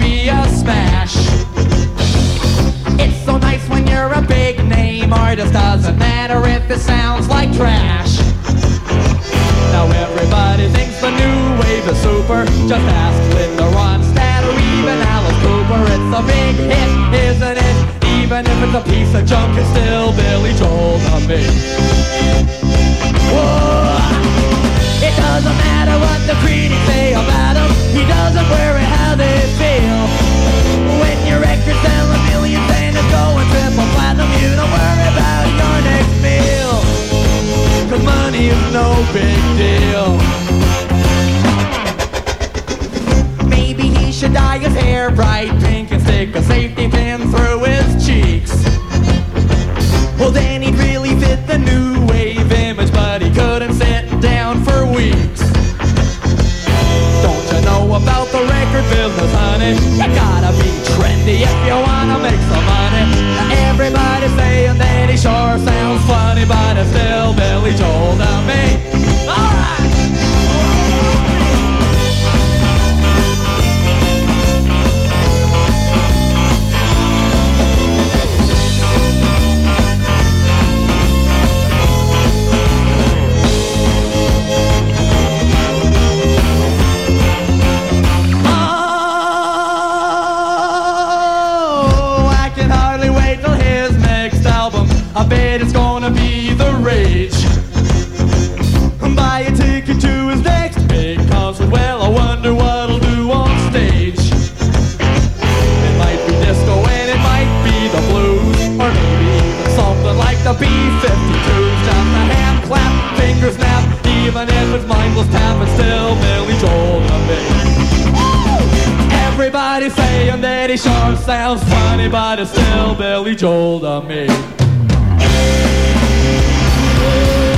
be a smash. It's so nice when you're a big name artist, doesn't matter if it sounds like trash. Now everybody thinks the new wave is super. Just ask Linda Ronstadt or even Alice Cooper. It's a big hit, isn't it? Even if it's a piece of junk, it's still Billy Joel to me. Whoa. It doesn't matter what the critics say about him. He doesn't worry how they feel. When your record's selling millions and it's going triple platinum, you don't worry about your next meal, 'cause money is no big deal. Maybe he should dye his hair bright pink and stick a safety pin through his cheeks. Well, then he'd really fit the new wave image, but he couldn't sit down for weeks. Don't you know about the record business, honey? You gotta be trendy if you wanna make some money. Everybody's saying that he sure sounds funny, but it's still Billy Joel to me. Alright! I bet it's gonna be the rage. Buy a ticket to his next big concert. Well, I wonder what he'll do on stage. It might be disco and it might be the blues, or maybe even something like the B-52s. Just a hand clap, finger snap. Even if it's mindless tap, it's still Billy Joel to me. Everybody's saying that he sure sounds funny, but it's still Billy Joel to me. Oh